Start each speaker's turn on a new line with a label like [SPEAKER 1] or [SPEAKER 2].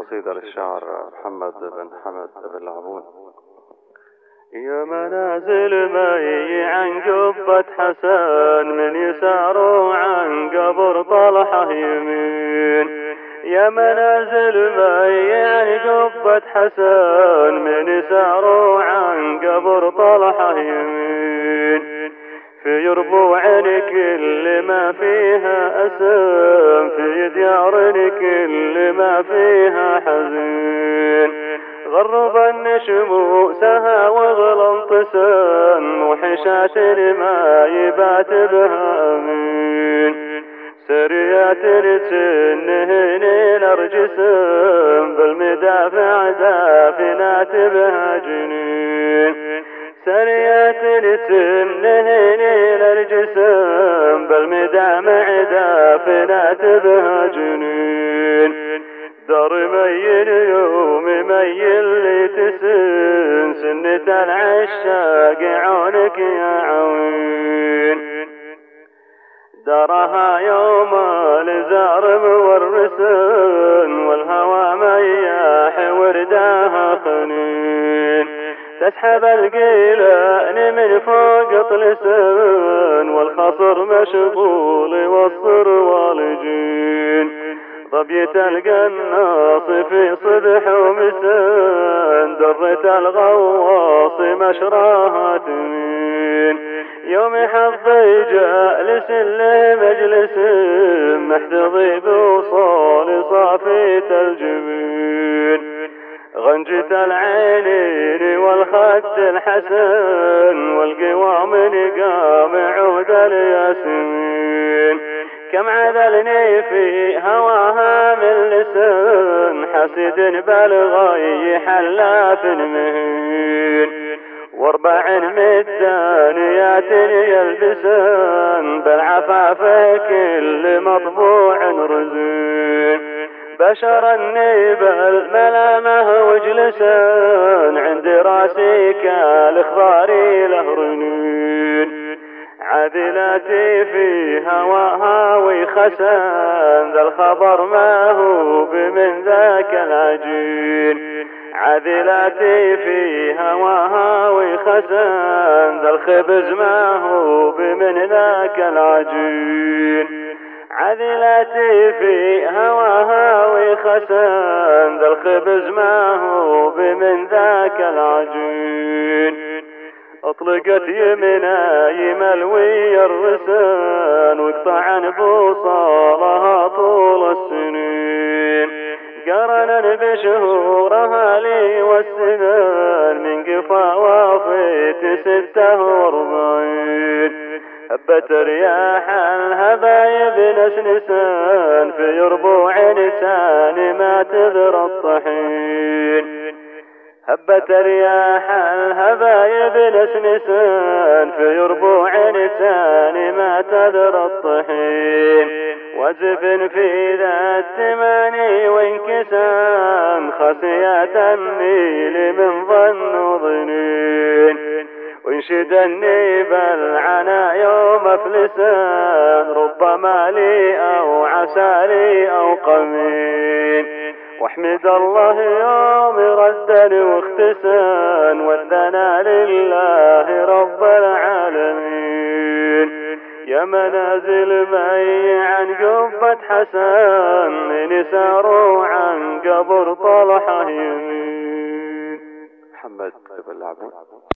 [SPEAKER 1] قصيدة للشاعر محمد بن حمد بن لعبون. يا منازل مي عن قبة حسن من يسار وعن قبر طلحة يمين. يا منازل مي عن قبة حسن من يسار وعن قبر طلحة يمين. في يربوع كل ما فيها أسم، في ديار كل ما فيها حزين. غرب النشموسها واغلى انطسن، وحشات ما يبات بها أمين. سريات تنهن نرجسم، بالمدافع دافنات بها جنين. سريات تنهن نرجسم، بالمدامع دافنات بها جنين. دار مين يوم مين اللي تسن، سنة العشاق عونك يا عوين. دارها يوم الزار مورسن، والهوى مياح ورداها خنين. تسحب القيلان من فوق طلسن، والخصر مشغول والصر والجين. ظبية القناص في صبح ومسان، درة الغواص مشراها تمين. يوم حظي جالس له مجلس، محتضي بوصال صافية الجبين. غنجة العينين والخد الحسن، والقوام نقام عود الياسمين. كم عذلني في هواها من لسان، حسد بالغي حلاف مهين. واربع مدانيات يلبسان، بالعفاف كل مطبوع رزين. بشر النيب الملامه وجلسان، عند راسي كالإخضار له رنين. عذلاتي في هواها ويخسان، ذا الخبر ما هو بمن ذاك العجين. عذلاتي في هواها ويخسان، ذا الخبز ما هو بمن ذاك العجين. عذلاتي في هواها ويخسان، ذا الخبز ما هو بمن ذاك العجين. اطلقت يمنا يملوي الرسان، واقطعا بوصالها طول السنين. قرنا بشهورها لي والسنان، من قفا وافيت 46. هبت رياح الهبايب نسنسان، في يربوع تاني ما تذر الطحين. هبت رياح الهبايب نسنسان، في يربوع تاني ما تذر الطحين. وزف في ذا التماني وانكسام، خسيات النيل من ظن وظنين. وانشد النيب العنا يوم افلسان، ربما لي او عسالي او قمين. واحمد الله يوم ردا واختسان، والثناء لله رب العالمين. يا منازل مي عن قبة حسن، من ساروا عن قبر طلحة يمين. محمد بن لعبون.